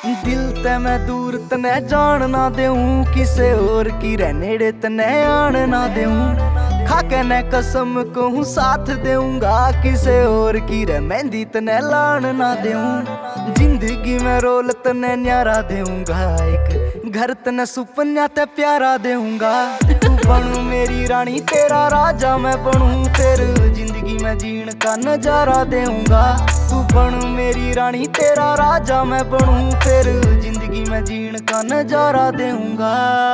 दिल ते मैं दूर तने जान ना देऊं, किसे और की रे नेड़े तने आन ना देऊं। खाके ने कसम कहूं साथ देऊंगा, किसे और की रे मेहंदी तने लान ना देऊं। जिंदगी में रोल तने न्यारा देऊंगा, एक घर तने सुपन्या ते प्यारा देऊंगा। तू बनू मेरी रानी तेरा राजा मैं बनूं, फिर जिंदगी में जीण का नजारा देऊंगा। तू बनू मेरी रानी तेरा राजा मैं बनूं, फिर जिंदगी में जीण का नजारा देऊंगा।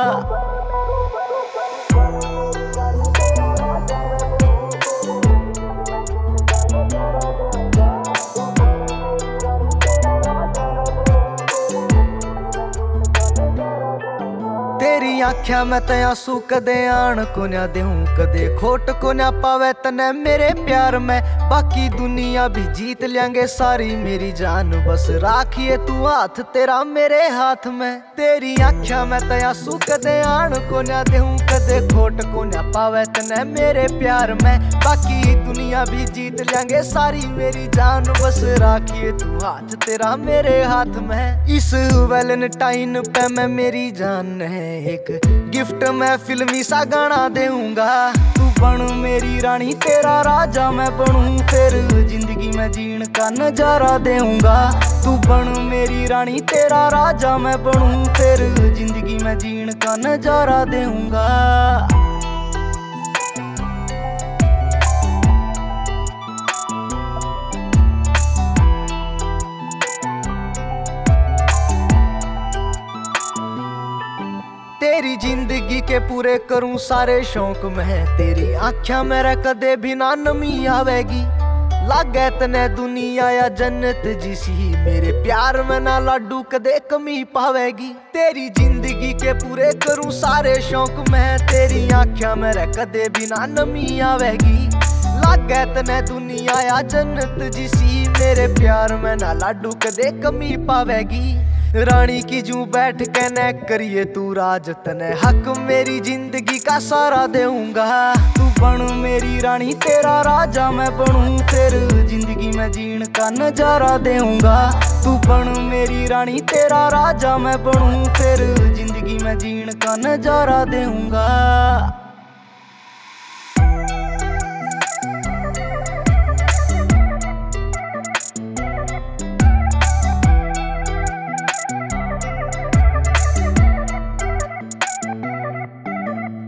तेरी आख्या मैं ते आंसू कदे आन को ना देऊं, कदे खोट को ना पावे तने मेरे प्यार में। बाकी दुनिया भी जीत लेंगे सारी मेरी जान, बस राखिए तू हाथ तेरा मेरे हाथ में। तेरी आख्या मैं ते आंसू कदे आन को ना देऊं, कदे खोट को ना पावे तने मेरे प्यार में। बाकी दुनिया भी जीत लेंगे सारी मेरी जान, बस राखिए तू हाथ तेरा मेरे हाथ में। इस वैलेंटाइन पे मैं मेरी जान है एक गिफ्ट मैं फिल्मी सा गाना देऊंगा। तू बनू मेरी रानी तेरा राजा मैं बनूं, फिर जिंदगी में जीण का नजारा देऊंगा। तू बनू मेरी रानी तेरा राजा मैं बनूं, फिर जिंदगी में जीण का नजारा देऊंगा। तेरी जिंदगी के पूरे करूं सारे शौक मैं, तेरी आँखियां मेरे कदे भी ना नमी आवेगी। लागे तने दुनिया या जन्नत जिसी, मेरे प्यार में ना लाडू कदे कमी पावेगी। तेरी जिंदगी के पूरे करूं सारे शौक मैं, तेरी आँखियां मेरे कदे भी ना नमी आवेगी। लागे तने दुनिया या जन्नत जिसी, मेरे प्यार में ना लाडू कदे कमी पावेगी। रानी की जू बैठ के न करिए तू राज, तने हक मेरी जिंदगी का सारा देऊंगा। तू बनू मेरी रानी तेरा राजा मैं बनूं, फिर जिंदगी में जीण का नजारा देऊंगा। तू बनू मेरी रानी तेरा राजा मैं बनूं, फिर जिंदगी में जीण का नजारा देऊंगा।